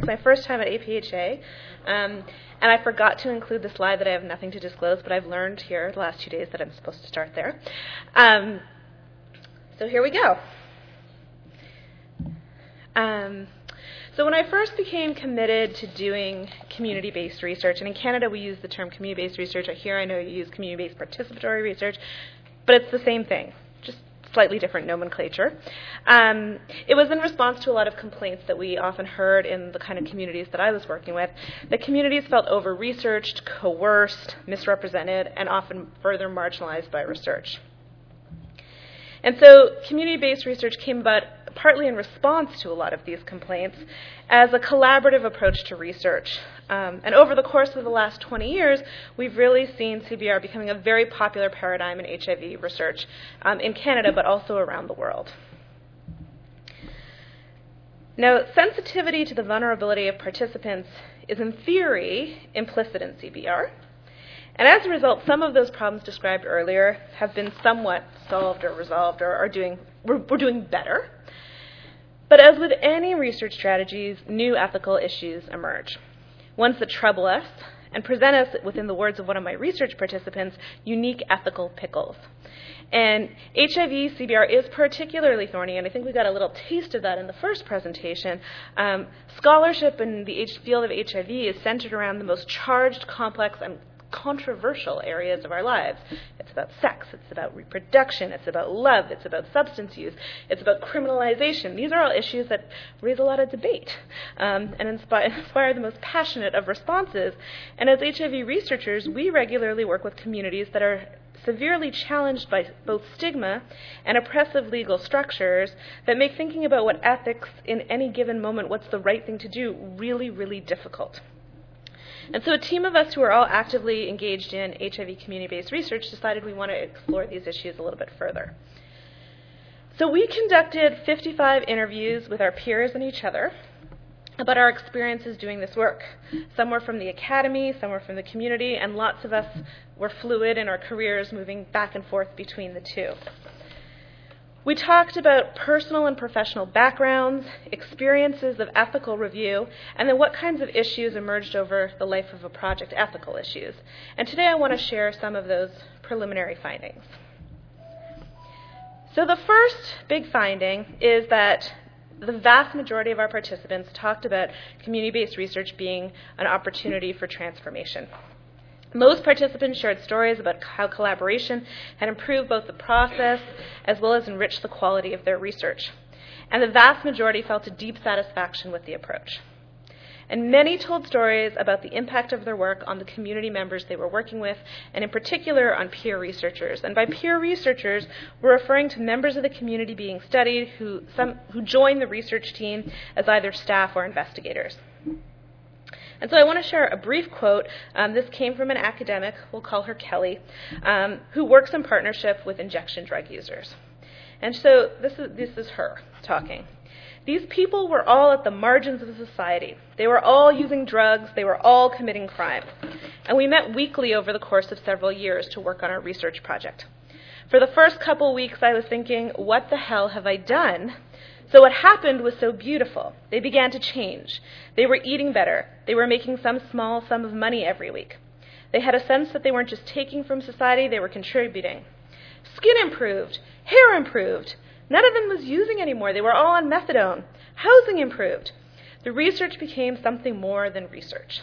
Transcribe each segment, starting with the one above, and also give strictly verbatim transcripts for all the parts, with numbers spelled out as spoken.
It's my first time at A P H A, um, and I forgot to include the slide that I have nothing to disclose, but I've learned here the last two days that I'm supposed to start there. Um, so here we go. Um, so when I first became committed to doing community-based research, and in Canada we use the term community-based research, here I know you use community-based participatory research, but it's the same thing, just slightly different nomenclature. Um, it was in response to a lot of complaints that we often heard in the kind of communities that I was working with, that communities felt over-researched, coerced, misrepresented, and often further marginalized by research. And so community-based research came about partly in response to a lot of these complaints as a collaborative approach to research. Um, and over the course of the last twenty years, we've really seen C B R becoming a very popular paradigm in H I V research um, in Canada, but also around the world. Now, sensitivity to the vulnerability of participants is, in theory, implicit in C B R. And as a result, some of those problems described earlier have been somewhat solved or resolved or are doing, we're, we're doing better. But as with any research strategies, new ethical issues emerge, ones that trouble us and present us, within the words of one of my research participants, unique ethical pickles. And H I V C B R is particularly thorny, and I think we got a little taste of that in the first presentation. Um, scholarship in the H- field of H I V is centered around the most charged, complex, and controversial areas of our lives. It's about sex, it's about reproduction, it's about love, it's about substance use, it's about criminalization. These are all issues that raise a lot of debate um, and inspire, inspire the most passionate of responses. And as H I V researchers, we regularly work with communities that are severely challenged by both stigma and oppressive legal structures that make thinking about what ethics in any given moment, what's the right thing to do, really, really difficult. And so a team of us who are all actively engaged in H I V community-based research decided we want to explore these issues a little bit further. So we conducted fifty-five interviews with our peers and each other about our experiences doing this work. Some were from the academy, some were from the community, and lots of us were fluid in our careers, moving back and forth between the two. We talked about personal and professional backgrounds, experiences of ethical review, and then what kinds of issues emerged over the life of a project, ethical issues. And today I want to share some of those preliminary findings. So the first big finding is that the vast majority of our participants talked about community-based research being an opportunity for transformation. Most participants shared stories about how collaboration had improved both the process as well as enriched the quality of their research. And the vast majority felt a deep satisfaction with the approach. And many told stories about the impact of their work on the community members they were working with, and in particular on peer researchers. And by peer researchers, we're referring to members of the community being studied who, some, who joined the research team as either staff or investigators. And so I want to share a brief quote. Um, this came from an academic, we'll call her Kelly, um, who works in partnership with injection drug users. And so this is, this is her talking. These people were all at the margins of society. They were all using drugs. They were all committing crime. And we met weekly over the course of several years to work on our research project. For the first couple weeks, I was thinking, what the hell have I done? So what happened was so beautiful. They began to change. They were eating better. They were making some small sum of money every week. They had a sense that they weren't just taking from society, they were contributing. Skin improved. Hair improved. None of them was using anymore. They were all on methadone. Housing improved. The research became something more than research.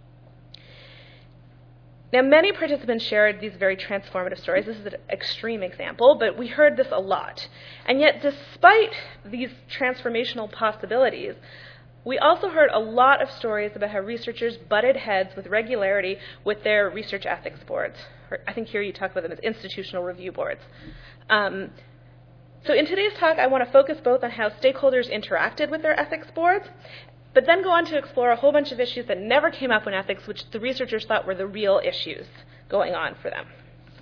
Now, many participants shared these very transformative stories. This is an extreme example, but we heard this a lot. And yet, despite these transformational possibilities, we also heard a lot of stories about how researchers butted heads with regularity with their research ethics boards. Or I think here you talk about them as institutional review boards. Um, so in today's talk, I want to focus both on how stakeholders interacted with their ethics boards, but then go on to explore a whole bunch of issues that never came up in ethics, which the researchers thought were the real issues going on for them.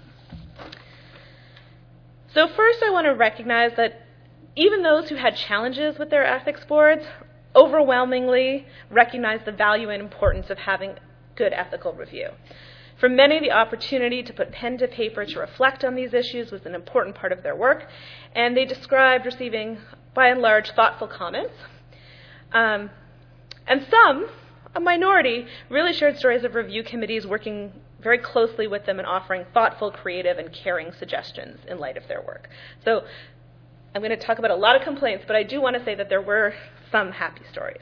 So first, I want to recognize that even those who had challenges with their ethics boards overwhelmingly recognized the value and importance of having good ethical review. For many, the opportunity to put pen to paper to reflect on these issues was an important part of their work, and they described receiving, by and large, thoughtful comments. Um, And some, a minority, really shared stories of review committees working very closely with them and offering thoughtful, creative, and caring suggestions in light of their work. So I'm going to talk about a lot of complaints, but I do want to say that there were some happy stories.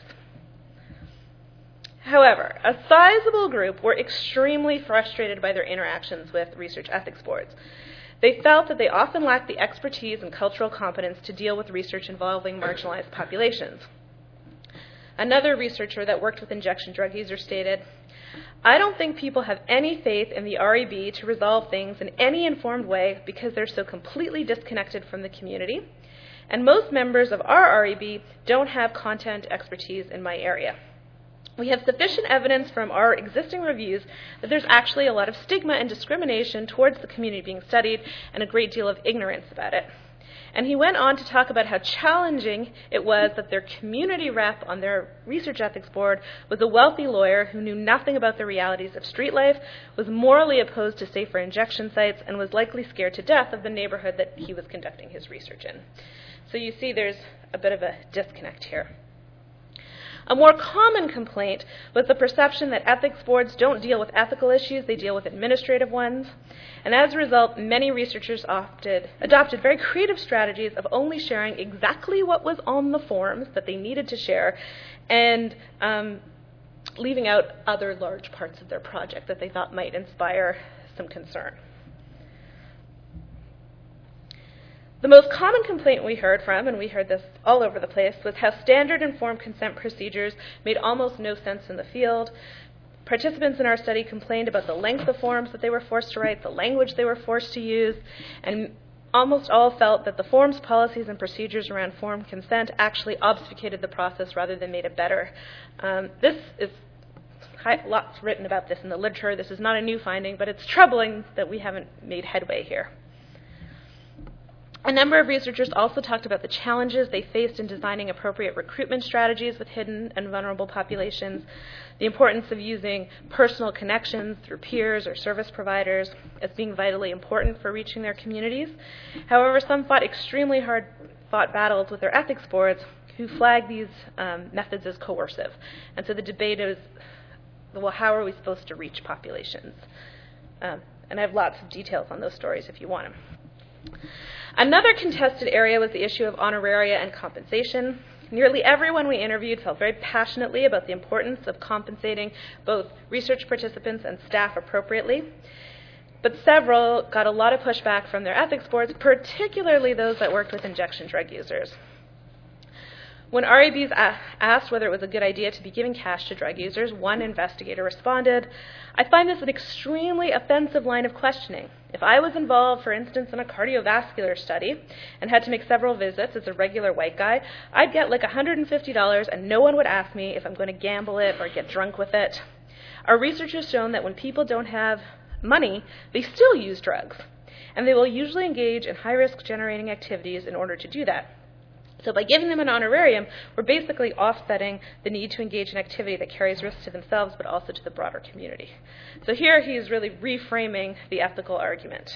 However, a sizable group were extremely frustrated by their interactions with research ethics boards. They felt that they often lacked the expertise and cultural competence to deal with research involving marginalized populations. Another researcher that worked with injection drug users stated, "I don't think people have any faith in the R E B to resolve things in any informed way because they're so completely disconnected from the community, and most members of our R E B don't have content expertise in my area. We have sufficient evidence from our existing reviews that there's actually a lot of stigma and discrimination towards the community being studied and a great deal of ignorance about it." And he went on to talk about how challenging it was that their community rep on their research ethics board was a wealthy lawyer who knew nothing about the realities of street life, was morally opposed to safer injection sites, and was likely scared to death of the neighborhood that he was conducting his research in. So you see there's a bit of a disconnect here. A more common complaint was the perception that ethics boards don't deal with ethical issues, they deal with administrative ones. And as a result, many researchers opted, adopted very creative strategies of only sharing exactly what was on the forms that they needed to share and um, leaving out other large parts of their project that they thought might inspire some concern. The most common complaint we heard from, and we heard this all over the place, was how standard informed consent procedures made almost no sense in the field. Participants in our study complained about the length of forms that they were forced to write, the language they were forced to use, and almost all felt that the forms, policies, and procedures around informed consent actually obfuscated the process rather than made it better. Um, this is lots written about this in the literature. This is not a new finding, but it's troubling that we haven't made headway here. A number of researchers also talked about the challenges they faced in designing appropriate recruitment strategies with hidden and vulnerable populations, the importance of using personal connections through peers or service providers as being vitally important for reaching their communities. However, some fought extremely hard fought battles with their ethics boards who flagged these um, methods as coercive. And so the debate is, well, how are we supposed to reach populations? Um, and I have lots of details on those stories if you want them. Another contested area was the issue of honoraria and compensation. Nearly everyone we interviewed felt very passionately about the importance of compensating both research participants and staff appropriately, but several got a lot of pushback from their ethics boards, particularly those that worked with injection drug users. When R E Bs a- asked whether it was a good idea to be giving cash to drug users, one investigator responded, "I find this an extremely offensive line of questioning. If I was involved, for instance, in a cardiovascular study and had to make several visits as a regular white guy, I'd get like one hundred fifty dollars and no one would ask me if I'm going to gamble it or get drunk with it. Our research has shown that when people don't have money, they still use drugs, and they will usually engage in high-risk generating activities in order to do that. So by giving them an honorarium, we're basically offsetting the need to engage in activity that carries risks to themselves but also to the broader community." So here he's really reframing the ethical argument.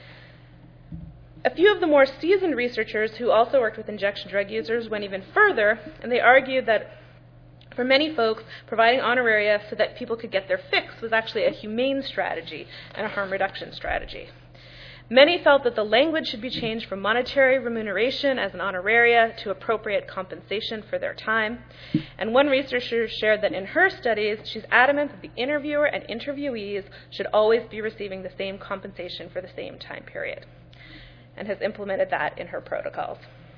A few of the more seasoned researchers who also worked with injection drug users went even further, and they argued that for many folks, providing honoraria so that people could get their fix was actually a humane strategy and a harm reduction strategy. Many felt that the language should be changed from monetary remuneration as an honoraria to appropriate compensation for their time. And one researcher shared that in her studies, she's adamant that the interviewer and interviewees should always be receiving the same compensation for the same time period, and has implemented that in her protocols.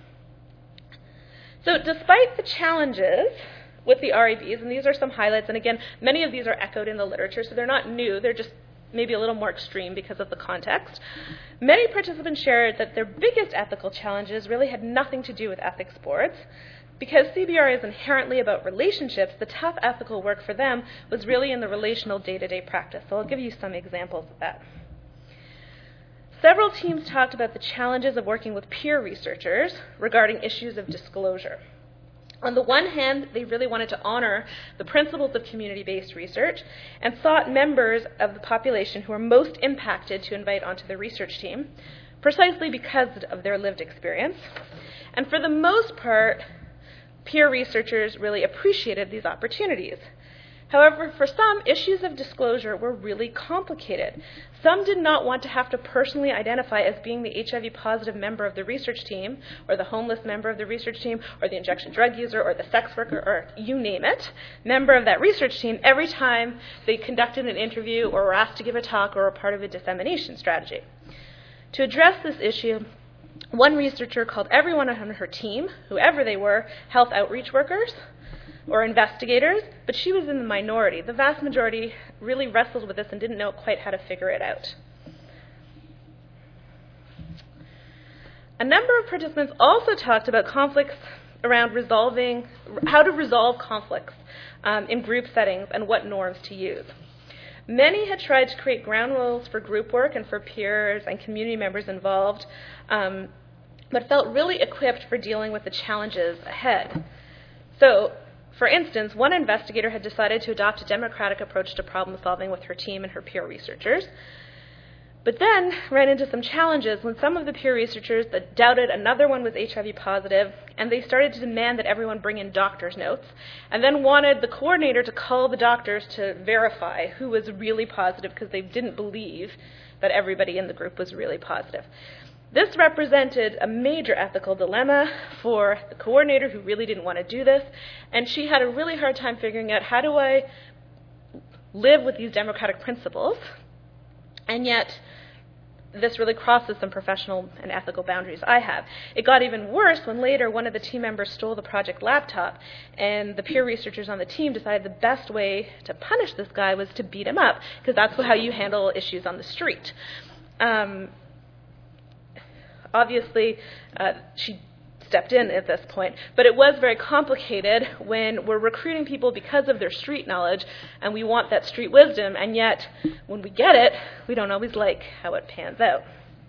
So despite the challenges with the R E Bs, and these are some highlights, and again, many of these are echoed in the literature, so they're not new, they're just maybe a little more extreme because of the context. Many participants shared that their biggest ethical challenges really had nothing to do with ethics boards. Because C B R is inherently about relationships, the tough ethical work for them was really in the relational day-to-day practice. So I'll give you some examples of that. Several teams talked about the challenges of working with peer researchers regarding issues of disclosure. On the one hand, they really wanted to honor the principles of community-based research and sought members of the population who were most impacted to invite onto the research team, precisely because of their lived experience. And for the most part, peer researchers really appreciated these opportunities. However, for some, issues of disclosure were really complicated. Some did not want to have to personally identify as being the H I V positive member of the research team, or the homeless member of the research team, or the injection drug user, or the sex worker, or you name it, member of that research team every time they conducted an interview or were asked to give a talk or were part of a dissemination strategy. To address this issue, one researcher called everyone on her team, whoever they were, health outreach workers or investigators, but she was in the minority. The vast majority really wrestled with this and didn't know quite how to figure it out. A number of participants also talked about conflicts around resolving, how to resolve conflicts um, in group settings and what norms to use. Many had tried to create ground rules for group work and for peers and community members involved, um, but felt really equipped for dealing with the challenges ahead. So, for instance, one investigator had decided to adopt a democratic approach to problem solving with her team and her peer researchers, but then ran into some challenges when some of the peer researchers that doubted another one was H I V positive, and they started to demand that everyone bring in doctor's notes, and then wanted the coordinator to call the doctors to verify who was really positive because they didn't believe that everybody in the group was really positive. This represented a major ethical dilemma for the coordinator who really didn't want to do this, and she had a really hard time figuring out, how do I live with these democratic principles, and yet this really crosses some professional and ethical boundaries I have. It got even worse when later one of the team members stole the project laptop, and the peer researchers on the team decided the best way to punish this guy was to beat him up, because that's how you handle issues on the street. Um, Obviously, uh, she stepped in at this point, but it was very complicated when we're recruiting people because of their street knowledge, and we want that street wisdom, and yet when we get it, we don't always like how it pans out.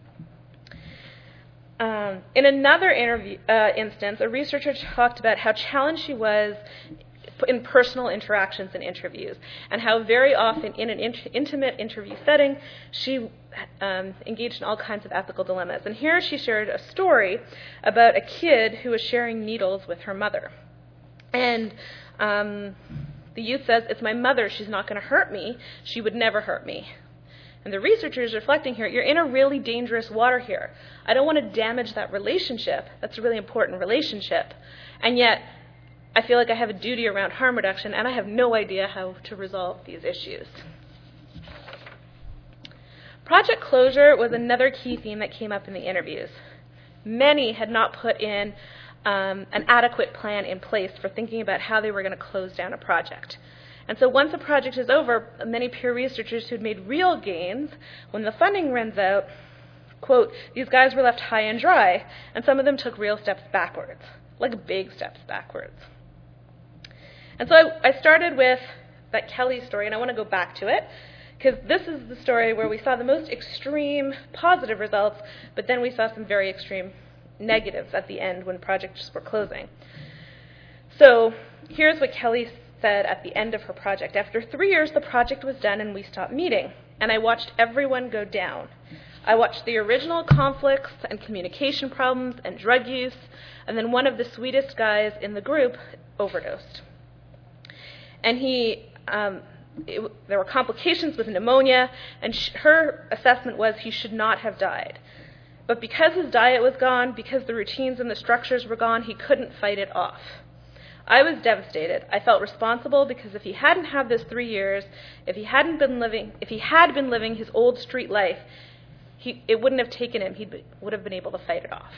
Um, in another interview, uh, instance, a researcher talked about how challenged she was in personal interactions and interviews, and how very often in an int- intimate interview setting, she um, engaged in all kinds of ethical dilemmas. And here she shared a story about a kid who was sharing needles with her mother. And um, the youth says, "It's my mother, she's not going to hurt me, she would never hurt me." And the researcher is reflecting here, you're in a really dangerous water here. I don't want to damage that relationship. That's a really important relationship. And yet, I feel like I have a duty around harm reduction, and I have no idea how to resolve these issues. Project closure was another key theme that came up in the interviews. Many had not put in um, an adequate plan in place for thinking about how they were going to close down a project. And so once a project is over, many peer researchers who'd made real gains, when the funding runs out, quote, these guys were left high and dry, and some of them took real steps backwards, like big steps backwards. And so I, I started with that Kelly story, and I want to go back to it, because this is the story where we saw the most extreme positive results, but then we saw some very extreme negatives at the end when projects were closing. So here's what Kelly said at the end of her project. After three years, the project was done and we stopped meeting, and I watched everyone go down. I watched the original conflicts and communication problems and drug use, and then one of the sweetest guys in the group overdosed. And he, um, it, there were complications with pneumonia, and sh- her assessment was he should not have died. But because his diet was gone, because the routines and the structures were gone, he couldn't fight it off. I was devastated. I felt responsible because if he hadn't had those three years, if he hadn't been living, if he had been living his old street life, he, it wouldn't have taken him. He would have been able to fight it off.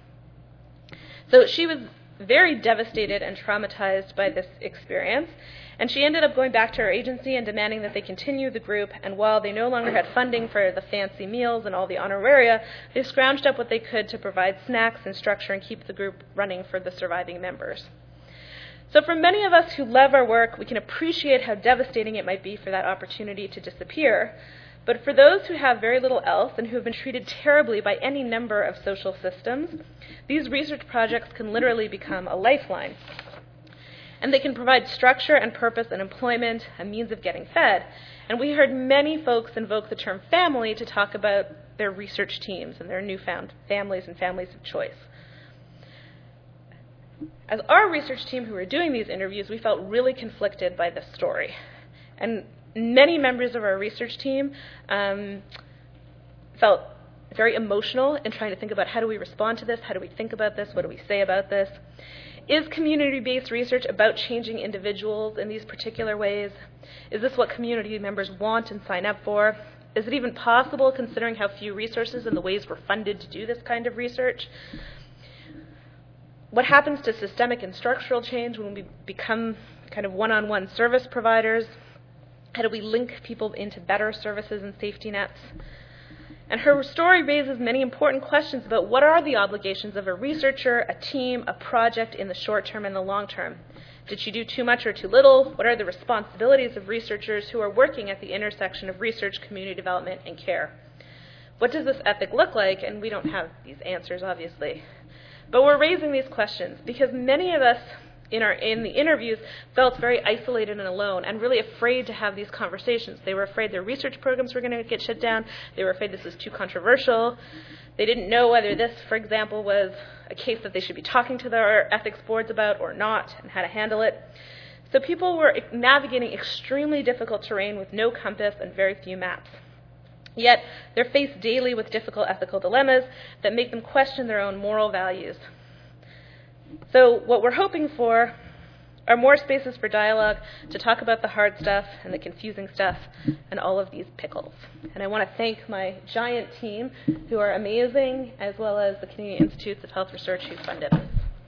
So she was very devastated and traumatized by this experience, and she ended up going back to her agency and demanding that they continue the group, and while they no longer had funding for the fancy meals and all the honoraria, they scrounged up what they could to provide snacks and structure and keep the group running for the surviving members. So for many of us who love our work, we can appreciate how devastating it might be for that opportunity to disappear. But for those who have very little else and who have been treated terribly by any number of social systems, these research projects can literally become a lifeline. And they can provide structure and purpose and employment, a means of getting fed. And we heard many folks invoke the term family to talk about their research teams and their newfound families and families of choice. as our research team who were doing these interviews, we felt really conflicted by this story. And many members of our research team um, felt very emotional in trying to think about how do we respond to this, how do we think about this, what do we say about this. Is community-based research about changing individuals in these particular ways? Is this what community members want and sign up for? Is it even possible, considering how few resources and the ways we're funded to do this kind of research? What happens to systemic and structural change when we become kind of one-on-one service providers? How do we link people into better services and safety nets? And her story raises many important questions about what are the obligations of a researcher, a team, a project in the short term and the long term. Did she do too much or too little? What are the responsibilities of researchers who are working at the intersection of research, community development, and care? What does this ethic look like? And we don't have these answers, obviously. But we're raising these questions because many of us in our in the interviews felt very isolated and alone and really afraid to have these conversations. They were afraid their research programs were going to get shut down. They were afraid this was too controversial. They didn't know whether this, for example, was a case that they should be talking to their ethics boards about or not and how to handle it. So people were navigating extremely difficult terrain with no compass and very few maps. Yet they're faced daily with difficult ethical dilemmas that make them question their own moral values. So what we're hoping for are more spaces for dialogue to talk about the hard stuff and the confusing stuff and all of these pickles. And I want to thank my giant team, who are amazing, as well as the Canadian Institutes of Health Research who funded us.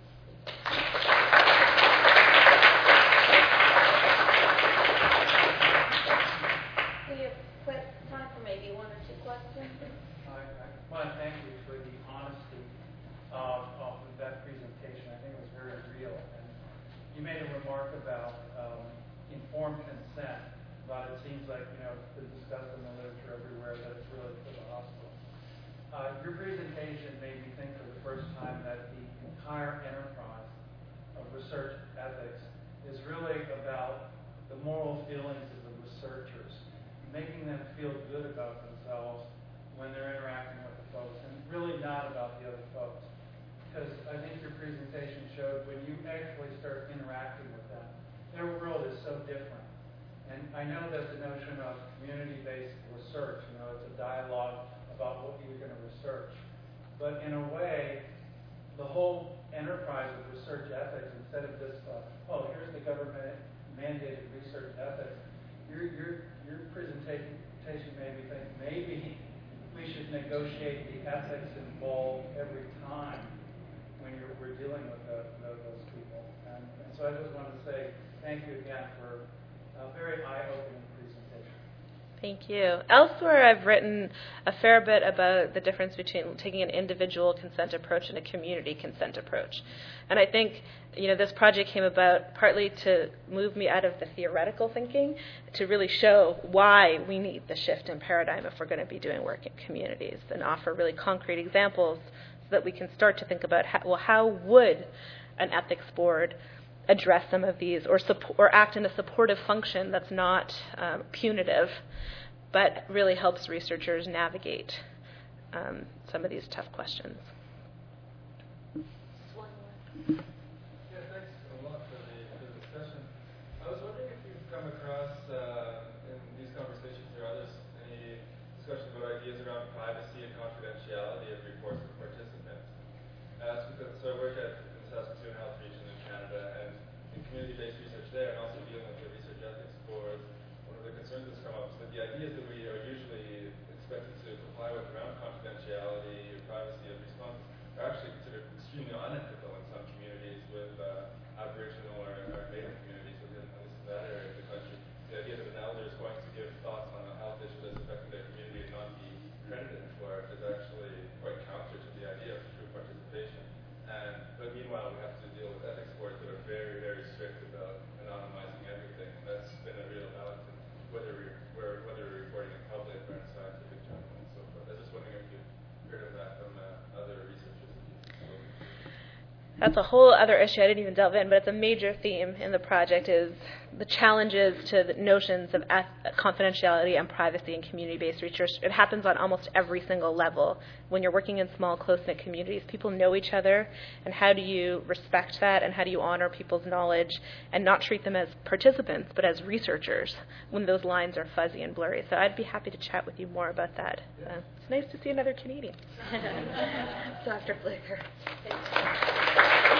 We have time for maybe one or two questions. I, I want to thank you for the honesty of, of that presentation. I think it was very real. And you made a remark about um, informed consent, but it seems like, you know, it's been discussed in the literature everywhere that it's really for the hospital. Uh, your presentation made me think for the first time that the entire enterprise of research ethics is really about the moral feelings of the researchers, making them feel good about themselves when they're interacting with the folks, and really not about the other folks. Because I think your presentation showed when you actually start interacting with them, their world is so different. And I know that the notion of community-based research, you know, it's a dialogue about what you're going to research. But in a way, the whole enterprise of research ethics, instead of just, uh, oh, here's the government-mandated research ethics, your, your, your presentation made me think maybe we should negotiate the ethics involved every time when you're, we're dealing with the, the, those people. And, and so I just wanted to say thank you again for a very eye-opening presentation. Thank you. Elsewhere, I've written a fair bit about the difference between taking an individual consent approach and a community consent approach. And I think, you know, this project came about partly to move me out of the theoretical thinking to really show why we need the shift in paradigm if we're going to be doing work in communities, and offer really concrete examples so that we can start to think about, how, well, how would an ethics board address some of these, or support, or act in a supportive function that's not um, punitive, but really helps researchers navigate um, some of these tough questions. Yeah, thanks a lot for the, for the discussion. I was wondering if you've come across uh, in these conversations or others any discussion about ideas around privacy and confidentiality of reports of participants. Uh, so, because, so I work at the Saskatoon Health Region in Canada, and in community-based research there, and also dealing with the research ethics board, one of the concerns that's come up is that the ideas that we are usually expected to comply with around confidentiality, privacy, and response are actually considered extremely unethical in some communities with uh, Aboriginal or, or Native communities within at least that area of the country. The idea that an elder is going to give thoughts on a health issue that's affecting their community and not be credited for it is actually quite counter to the idea of true participation. And, but meanwhile, we have to deal with ethics boards that are very, very strict about anonymizing everything. And that's been a real balance in whether we're, whether we're reporting in public or in scientific journals and so forth. I was just wondering if you've heard of that from uh, other researchers. That's a whole other issue I didn't even delve in, but it's a major theme in the project, is the challenges to the notions of eth- confidentiality and privacy in community-based research. It happens on almost every single level. When you're working in small, close-knit communities, people know each other, and how do you respect that, and how do you honor people's knowledge and not treat them as participants, but as researchers when those lines are fuzzy and blurry. So I'd be happy to chat with you more about that. Uh, it's nice to see another Canadian. Doctor Flicker.